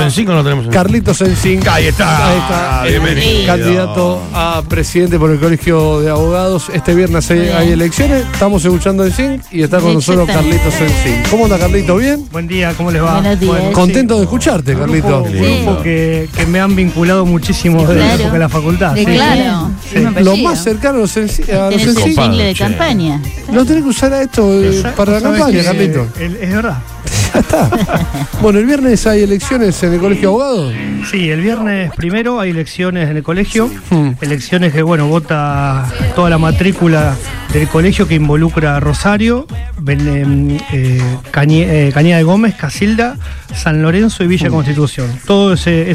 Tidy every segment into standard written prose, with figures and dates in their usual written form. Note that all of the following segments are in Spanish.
en 5 o no tenemos en 5? Carlitos Ensink. Ahí está. Bienvenido. Candidato a presidente por el Colegio de Abogados. Este viernes hay elecciones. Estamos escuchando Ensink y está con nosotros Carlitos Ensink. ¿Cómo anda, Carlito? ¿Bien? Buen día, ¿cómo les va? Buenos días. Bueno, Contento de escucharte, Carlito. Un grupo que me han vinculado muchísimo desde la época de la facultad. Sí, claro. Sí. Lo más cercano a los Ensink. Tenés el jingle de campaña. No tenés que usar a esto para la campaña, Carlito. Es verdad. Ya está. Bueno, el viernes hay elecciones en el Colegio de Abogados. Sí, el viernes primero hay elecciones en el colegio. Elecciones que, vota toda la matrícula del colegio que involucra a Rosario, Cañada de Gómez, Casilda, San Lorenzo y Villa Constitución. Todo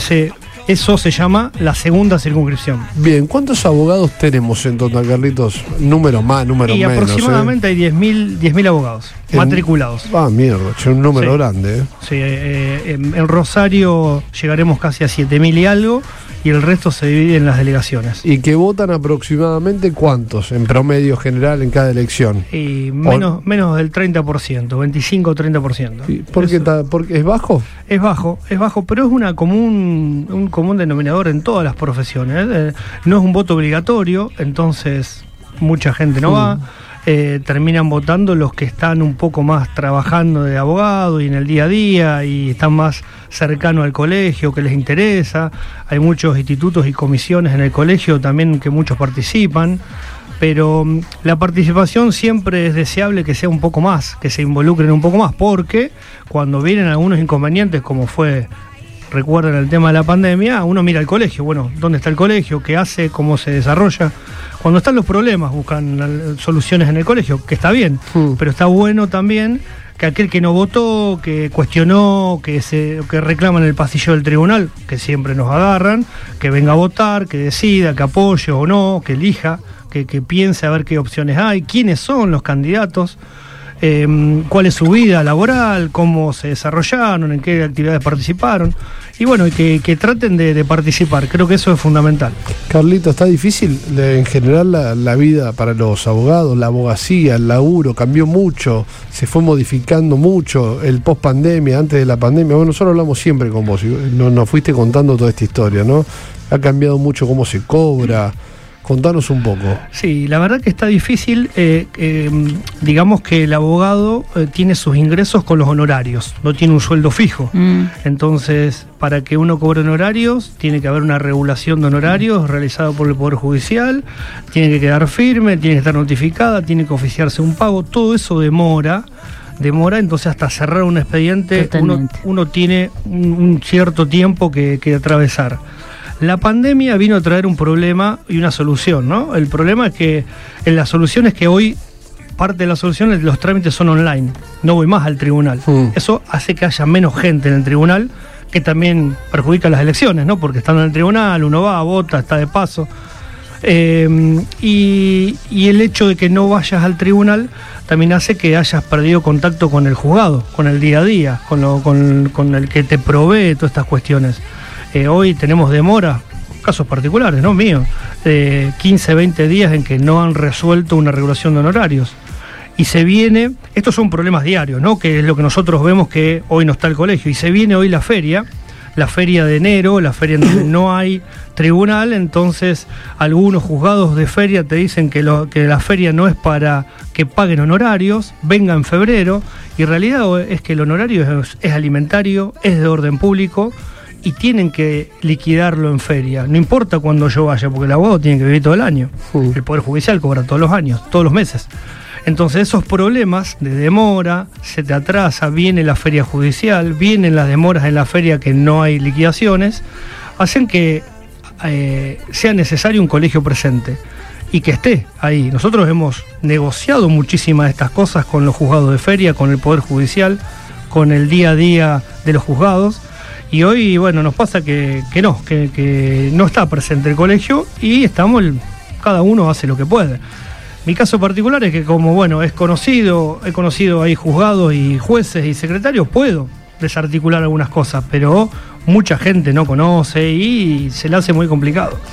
eso se llama la segunda circunscripción. Bien, ¿cuántos abogados tenemos en total, Carlitos? Números más, números Y menos. aproximadamente hay 10.000 abogados matriculados. Mierda, es un número grande. Sí, en Rosario llegaremos casi a 7.000 y algo, y el resto se divide en las delegaciones. ¿Y que votan aproximadamente cuántos en promedio general en cada elección? Y menos del 30%, 25-30%. ¿Porque es bajo? Es bajo, pero es un común denominador en todas las profesiones. No es un voto obligatorio, entonces mucha gente no va. Terminan votando los que están un poco más trabajando de abogado y en el día a día y están más cercanos al colegio, que les interesa. Hay muchos institutos y comisiones en el colegio también que muchos participan, pero la participación siempre es deseable que sea un poco más, que se involucren un poco más, porque cuando vienen algunos inconvenientes, como fue, recuerden el tema de la pandemia, uno mira el colegio, ¿dónde está el colegio? ¿Qué hace? ¿Cómo se desarrolla? Cuando están los problemas, buscan soluciones en el colegio, que está bien, pero está bueno también que aquel que no votó, que cuestionó, que reclama en el pasillo del tribunal, que siempre nos agarran, que venga a votar, que decida, que apoye o no, que elija, que piense a ver qué opciones hay, quiénes son los candidatos, cuál es su vida laboral, cómo se desarrollaron, en qué actividades participaron, y que traten de participar. Creo que eso es fundamental. Carlito, ¿está difícil en general la vida para los abogados, la abogacía, el laburo? Cambió mucho, se fue modificando mucho el post-pandemia, antes de la pandemia. Nosotros hablamos siempre con vos, nos fuiste contando toda esta historia, ¿no? Ha cambiado mucho cómo se cobra. Contanos un poco. Sí, la verdad que está difícil. Digamos que el abogado tiene sus ingresos con los honorarios, no tiene un sueldo fijo. Entonces, para que uno cobre honorarios, tiene que haber una regulación de honorarios realizada por el Poder Judicial, tiene que quedar firme, tiene que estar notificada, tiene que oficiarse un pago. Todo eso demora, entonces hasta cerrar un expediente uno tiene un cierto tiempo que atravesar. La pandemia vino a traer un problema y una solución, ¿no? El problema es que la solución es que hoy parte de la solución es que los trámites son online, no voy más al tribunal. Eso hace que haya menos gente en el tribunal, que también perjudica las elecciones, ¿no? Porque estando en el tribunal, uno va, vota, está de paso. Y el hecho de que no vayas al tribunal también hace que hayas perdido contacto con el juzgado, con el día a día, con el que te provee todas estas cuestiones. Hoy tenemos demora, casos particulares, no míos, 15, 20 días en que no han resuelto una regulación de honorarios. Y se viene, estos son problemas diarios, ¿no? Que es lo que nosotros vemos que hoy no está el colegio. Y se viene hoy la feria de enero, la feria en donde no hay tribunal, entonces algunos juzgados de feria te dicen que la feria no es para que paguen honorarios, venga en febrero, y en realidad es que el honorario es alimentario, es de orden público, y tienen que liquidarlo en feria. No importa cuándo yo vaya, porque el abogado tiene que vivir todo el año. El Poder Judicial cobra todos los años, todos los meses. Entonces esos problemas de demora, se te atrasa, viene la feria judicial, vienen las demoras en la feria que no hay liquidaciones, hacen que sea necesario un colegio presente y que esté ahí. Nosotros hemos negociado muchísimas de estas cosas con los juzgados de feria, con el Poder Judicial, con el día a día de los juzgados. Y hoy, nos pasa que no está presente el colegio y cada uno hace lo que puede. Mi caso particular es que como, he conocido ahí juzgados y jueces y secretarios, puedo desarticular algunas cosas, pero mucha gente no conoce y se le hace muy complicado.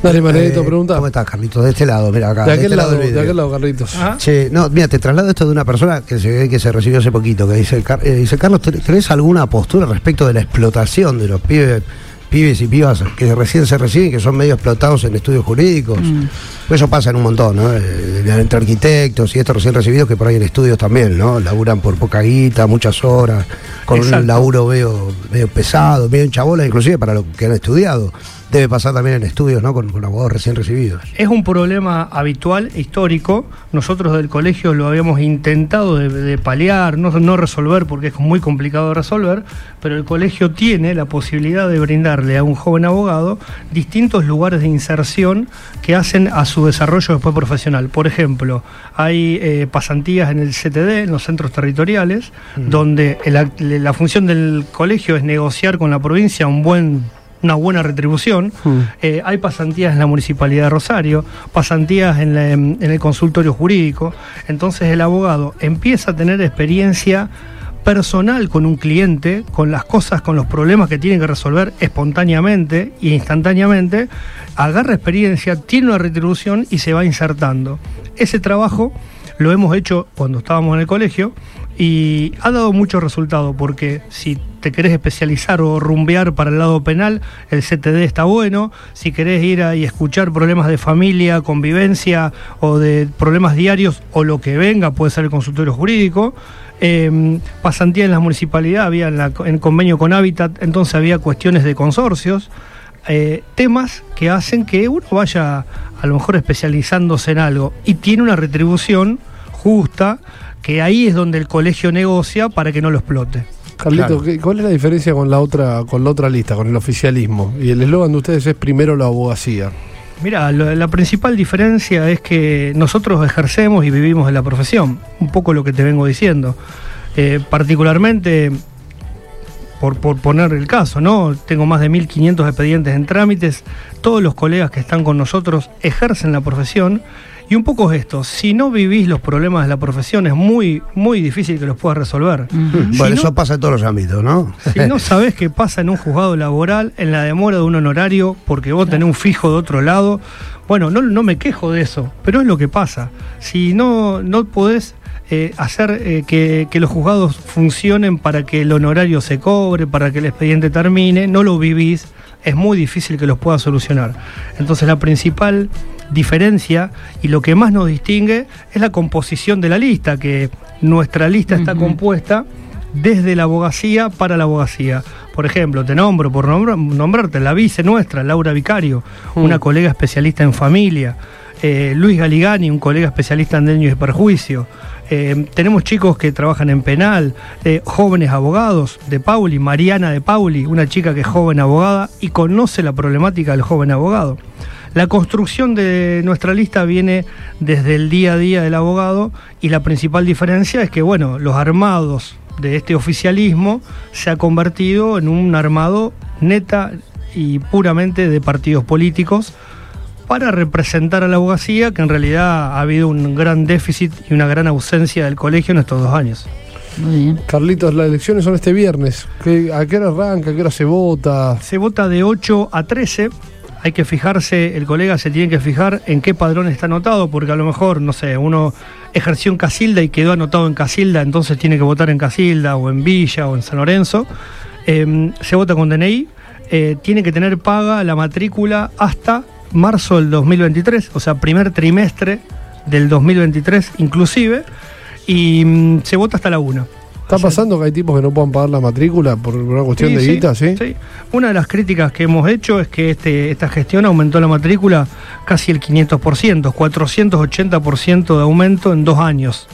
Dale, Manedito, pregunta. ¿Cómo estás, Carlitos? De este lado, mira acá. De aquel lado, del video. de aquel lado, Carlitos. Ajá. Che, no, mira, te traslado esto de una persona que se ve que se recibió hace poquito, que dice, dice Carlos, ¿tenés alguna postura respecto de la explotación de los pibes y pibas que recién se reciben, que son medio explotados en estudios jurídicos? Pues eso pasa en un montón, ¿no? Entre arquitectos y estos recién recibidos que por ahí en estudios también, ¿no? Laburan por poca guita, muchas horas, con Exacto. un laburo medio pesado, medio enchabola, inclusive para los que han estudiado. Debe pasar también en estudios, ¿no? Con abogados recién recibidos. Es un problema habitual, histórico. Nosotros del colegio lo habíamos intentado de paliar, no resolver porque es muy complicado de resolver, pero el colegio tiene la posibilidad de brindarle a un joven abogado distintos lugares de inserción que hacen a su desarrollo después profesional. Por ejemplo, hay pasantías en el CTD, en los centros territoriales, donde la función del colegio es negociar con la provincia una buena retribución. Hay pasantías en la Municipalidad de Rosario, pasantías en el consultorio jurídico. Entonces el abogado empieza a tener experiencia personal con un cliente, con las cosas, con los problemas que tiene que resolver espontáneamente e instantáneamente, agarra experiencia, tiene una retribución y se va insertando. Ese trabajo lo hemos hecho cuando estábamos en el colegio y ha dado mucho resultado, porque si te querés especializar o rumbear para el lado penal, el CTD está bueno. Si querés ir y escuchar problemas de familia, convivencia o de problemas diarios o lo que venga, puede ser el consultorio jurídico. Pasantía en la municipalidad, había en convenio con Hábitat, entonces había cuestiones de consorcios, temas que hacen que uno vaya a lo mejor especializándose en algo y tiene una retribución justa, que ahí es donde el colegio negocia para que no lo explote. Carlito, Claro. ¿cuál es la diferencia con la otra lista, con el oficialismo? Y el eslogan de ustedes es primero la abogacía. Mira, la principal diferencia es que nosotros ejercemos y vivimos de la profesión, un poco lo que te vengo diciendo. Particularmente, por poner el caso, ¿no? Tengo más de 1.500 expedientes en trámites, todos los colegas que están con nosotros ejercen la profesión, y un poco es esto: si no vivís los problemas de la profesión es muy, muy difícil que los puedas resolver. Bueno, eso pasa en todos los ámbitos, ¿no? Si no sabés qué pasa en un juzgado laboral, en la demora de un honorario, porque vos tenés un fijo de otro lado, bueno, no me quejo de eso, pero es lo que pasa. Si no podés hacer que los juzgados funcionen para que el honorario se cobre, para que el expediente termine, no lo vivís, es muy difícil que los puedas solucionar. Entonces la principal diferencia y lo que más nos distingue es la composición de la lista, que nuestra lista está compuesta desde la abogacía para la abogacía. Por ejemplo, te nombro, por nombrarte, la vice nuestra, Laura Vicario, una colega especialista en familia, Luis Galigani, un colega especialista en daño y perjuicio. Tenemos chicos que trabajan en penal, jóvenes abogados de Pauli, Mariana de Pauli, una chica que es joven abogada y conoce la problemática del joven abogado. La construcción de nuestra lista viene desde el día a día del abogado, y la principal diferencia es que, bueno, los armados de este oficialismo se ha convertido en un armado neta y puramente de partidos políticos para representar a la abogacía, que en realidad ha habido un gran déficit y una gran ausencia del colegio en estos 2 años. Muy bien. Carlitos, las elecciones son este viernes. ¿A qué hora arranca? ¿A qué hora se vota? Se vota de 8 a 13. Hay que fijarse, el colega se tiene que fijar en qué padrón está anotado, porque a lo mejor, no sé, uno ejerció en Casilda y quedó anotado en Casilda, entonces tiene que votar en Casilda o en Villa o en San Lorenzo. Se vota con DNI, tiene que tener paga la matrícula hasta marzo del 2023, o sea, primer trimestre del 2023 inclusive, y se vota hasta la 1. ¿Está pasando que hay tipos que no puedan pagar la matrícula por una cuestión de guita, sí? Sí. Una de las críticas que hemos hecho es que esta gestión aumentó la matrícula casi el 500%, 480% de aumento en 2 años.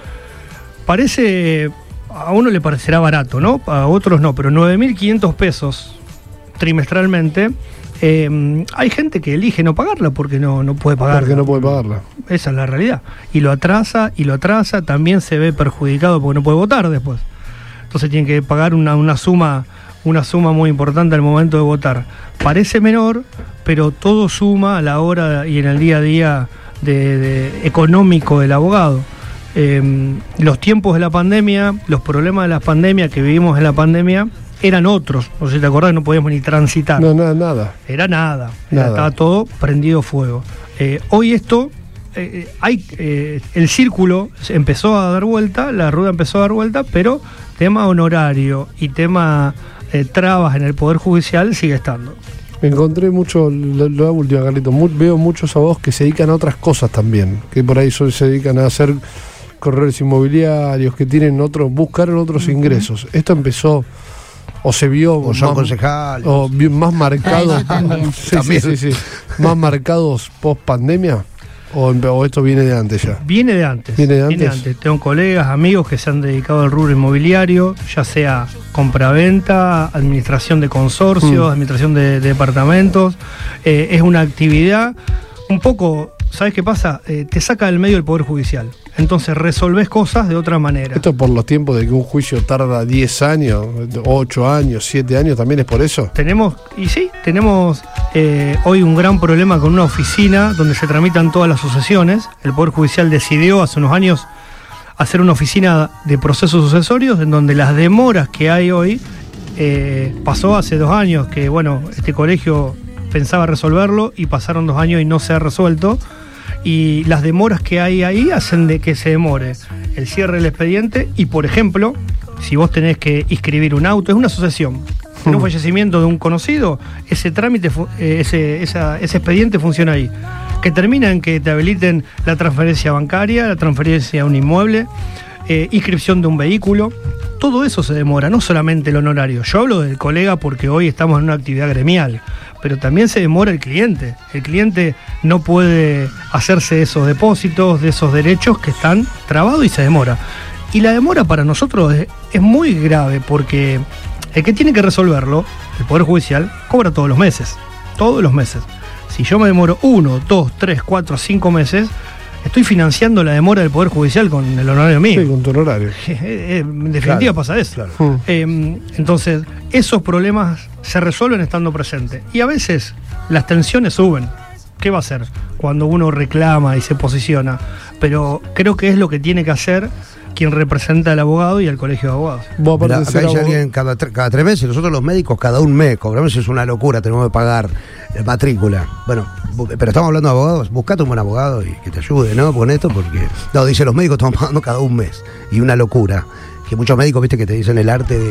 A uno le parecerá barato, ¿no? A otros no, pero 9.500 pesos trimestralmente. Hay gente que elige no pagarla porque no puede pagarla. Porque no puede pagarla. Esa es la realidad. Y lo atrasa, también se ve perjudicado porque no puede votar después. Entonces tiene que pagar una suma muy importante al momento de votar. Parece menor, pero todo suma a la hora y en el día a día económico del abogado. Los tiempos de la pandemia, los problemas de la pandemia que vivimos en la pandemia, eran otros. No sé si te acordás, no podíamos ni transitar. No, nada. Era nada. Estaba todo prendido fuego. Hoy esto, el círculo empezó a dar vuelta, la rueda empezó a dar vuelta, pero tema honorario y tema trabas en el Poder Judicial sigue estando. Encontré mucho, lo último, Carlito, veo muchos abogados que se dedican a otras cosas también, que por ahí se dedican a hacer corredores inmobiliarios, que buscaron otros ingresos. Esto empezó, o se vio, o son concejales, o más marcados, sí, más marcados post pandemia. ¿O esto viene de antes ya? Viene de antes. Tengo colegas, amigos que se han dedicado al rubro inmobiliario, ya sea compraventa, administración de consorcios, administración de departamentos. Es una actividad un poco, ¿sabes qué pasa? Te saca del medio el Poder Judicial. Entonces resolvés cosas de otra manera. ¿Esto por los tiempos de que un juicio tarda 10 años, 8 años, 7 años, también es por eso? Tenemos hoy un gran problema con una oficina donde se tramitan todas las sucesiones. El Poder Judicial decidió hace unos años hacer una oficina de procesos sucesorios en donde las demoras que hay hoy, pasó hace 2 años que, este colegio pensaba resolverlo y pasaron 2 años y no se ha resuelto. Y las demoras que hay ahí hacen de que se demore el cierre del expediente. Y, por ejemplo, si vos tenés que inscribir un auto, es una sucesión. En un fallecimiento de un conocido, ese trámite, ese expediente funciona ahí. Que termina en que te habiliten la transferencia bancaria, la transferencia a un inmueble, inscripción de un vehículo. Todo eso se demora, no solamente el honorario. Yo hablo del colega porque hoy estamos en una actividad gremial, pero también se demora el cliente. El cliente no puede hacerse esos depósitos, de esos derechos que están trabados y se demora. Y la demora para nosotros es muy grave porque el que tiene que resolverlo, el Poder Judicial, cobra todos los meses. Todos los meses. Si yo me demoro 1, 2, 3, 4, 5 meses, estoy financiando la demora del Poder Judicial con el honorario mío. Sí, con tu honorario. En definitiva pasa eso. Claro. Entonces, esos problemas se resuelven estando presente. Y a veces las tensiones suben. ¿Qué va a hacer cuando uno reclama y se posiciona? Pero creo que es lo que tiene que hacer quien representa al abogado y al colegio de abogados. Mirá, acá hay alguien cada 3 meses, nosotros los médicos cada 1 mes cobramos, es una locura, tenemos que pagar matrícula. Bueno, pero estamos hablando de abogados, buscate un buen abogado y que te ayude, ¿no? Con esto, porque dice los médicos estamos pagando cada 1 mes, y una locura. Que muchos médicos, viste, que te dicen el arte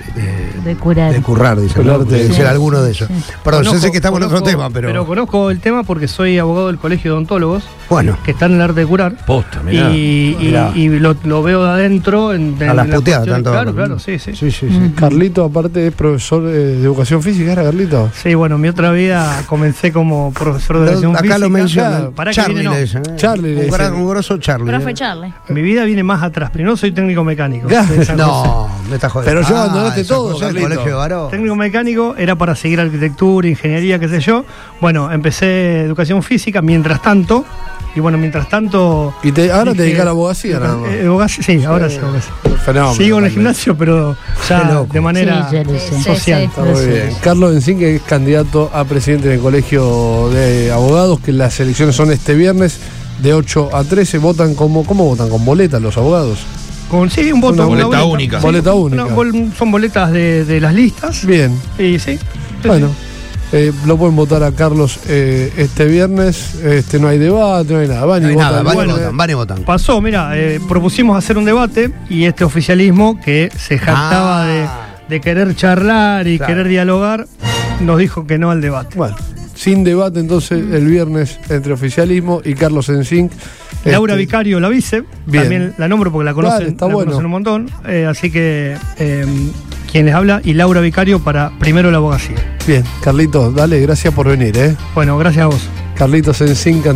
de curar. De currar, dicen, ¿no? De ser alguno de ellos. Sí. Perdón, sé que estamos en otro tema, pero conozco el tema porque soy abogado del Colegio de Odontólogos, que está en el arte de curar. Posta, mirá. Y lo veo de adentro. A las puteadas, tanto. Claro, sí. Carlito, aparte, es profesor de educación física, ¿era Carlito? Sí, mi otra vida comencé como profesor de educación física. Acá lo menciona. Charlie le dicen. Un grosso Charlie. Profe Charlie. Mi vida viene más atrás. Primero soy técnico mecánico. No, me estás jodiendo. Pero yo abandonaste todo, Carlito. Técnico mecánico era para seguir arquitectura, ingeniería, qué sé yo. Empecé educación física mientras tanto. Y mientras tanto. ¿Y ahora te dedicas a la abogacía, no? Sí, ahora sí. Fenómeno. Sigo en el gimnasio, pero ya de manera social. Está muy bien. Carlos Enzín, que es candidato a presidente del Colegio de Abogados, que las elecciones son este viernes de 8 a 13. ¿Votan ¿Cómo votan? ¿Con boleta los abogados? Sí, un voto. Una boleta única. Sí, boleta única. Son boletas de las listas. Bien. Y sí. Bueno. Lo pueden votar a Carlos este viernes. No hay debate, no hay nada. Van y votan. Pasó, propusimos hacer un debate y este oficialismo que se jactaba de querer charlar y querer dialogar, nos dijo que no al debate. Bueno, sin debate entonces el viernes entre oficialismo y Carlos Enzín. Laura Vicario, la vice, bien. También la nombro porque la conocen, conocen un montón. Así que quien les habla y Laura Vicario para primero la abogacía. Bien, Carlitos, dale, gracias por venir. Bueno, gracias a vos. Carlitos Enzín,